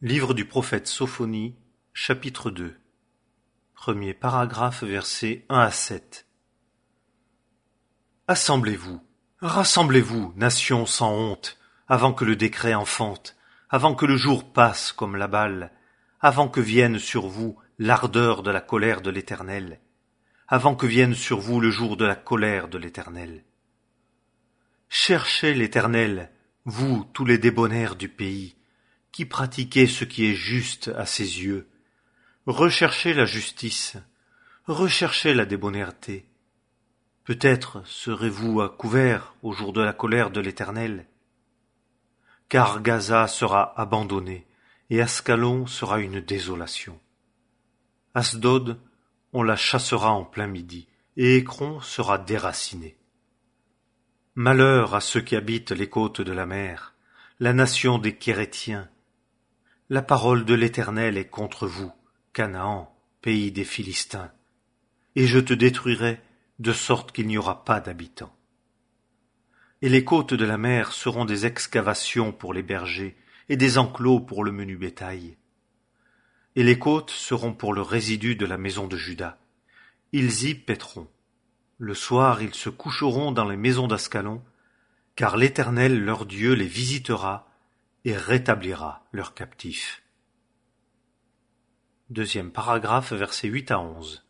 Livre du prophète Sophonie, chapitre 2. Premier paragraphe, versets 1 à 7. Assemblez-vous, rassemblez-vous, nations sans honte, avant que le décret enfante, avant que le jour passe comme la balle, avant que vienne sur vous l'ardeur de la colère de l'Éternel, avant que vienne sur vous le jour de la colère de l'Éternel. Cherchez l'Éternel, vous tous les débonnaires du pays, qui pratiquez ce qui est juste à ses yeux. Recherchez la justice, recherchez la débonnairité. Peut-être serez-vous à couvert au jour de la colère de l'Éternel. Car Gaza sera abandonnée, et Ascalon sera une désolation. Asdod, on la chassera en plein midi, et Écron sera déraciné. Malheur à ceux qui habitent les côtes de la mer, la nation des Kérétiens. La parole de l'Éternel est contre vous, Canaan, pays des Philistins, et je te détruirai de sorte qu'il n'y aura pas d'habitants. Et les côtes de la mer seront des excavations pour les bergers et des enclos pour le menu bétail. Et les côtes seront pour le résidu de la maison de Juda. Ils y paîtront. Le soir ils se coucheront dans les maisons d'Ascalon, car l'Éternel leur Dieu les visitera et rétablira leurs captifs. Deuxième paragraphe, versets 8 à 11.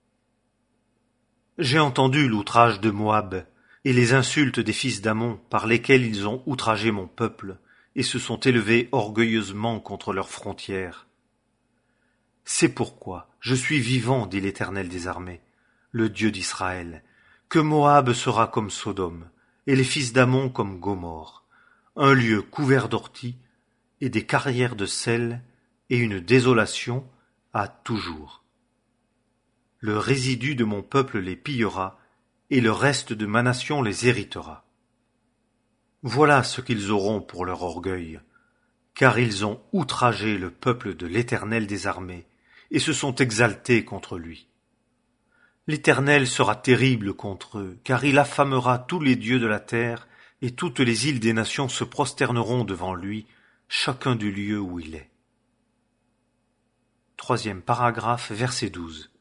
J'ai entendu l'outrage de Moab et les insultes des fils d'Ammon par lesquels ils ont outragé mon peuple et se sont élevés orgueilleusement contre leurs frontières. C'est pourquoi je suis vivant, dit l'Éternel des armées, le Dieu d'Israël, que Moab sera comme Sodome et les fils d'Ammon comme Gomorrhe, un lieu couvert d'orties et des carrières de sel et une désolation à toujours. Le résidu de mon peuple les pillera et le reste de ma nation les héritera. Voilà ce qu'ils auront pour leur orgueil, car ils ont outragé le peuple de l'Éternel des armées et se sont exaltés contre lui. L'Éternel sera terrible contre eux, car il affamera tous les dieux de la terre, et toutes les îles des nations se prosterneront devant lui, chacun du lieu où il est. Troisième paragraphe, verset 12.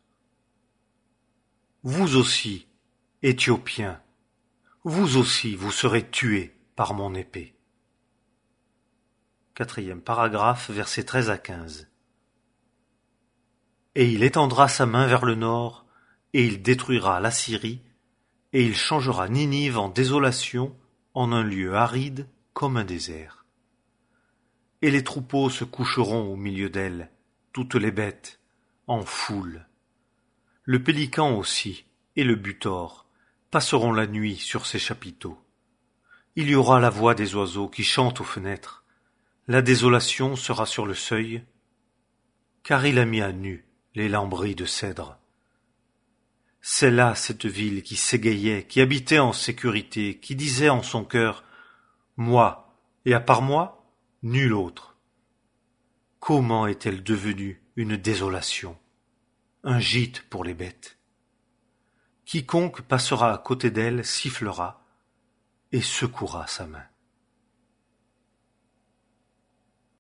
Vous aussi, Éthiopiens, vous aussi vous serez tués par mon épée. Quatrième paragraphe, versets 13 à 15. Et il étendra sa main vers le nord, et il détruira l'Assyrie, et il changera Ninive en désolation, en un lieu aride comme un désert. Et les troupeaux se coucheront au milieu d'elle, toutes les bêtes, en foule. Le pélican aussi, et le butor, passeront la nuit sur ses chapiteaux. Il y aura la voix des oiseaux qui chantent aux fenêtres. La désolation sera sur le seuil, car il a mis à nu les lambris de cèdre. C'est là cette ville qui s'égayait, qui habitait en sécurité, qui disait en son cœur « Moi, et à part moi, nul autre ». Comment est-elle devenue une désolation, un gîte pour les bêtes? Quiconque passera à côté d'elle sifflera et secouera sa main.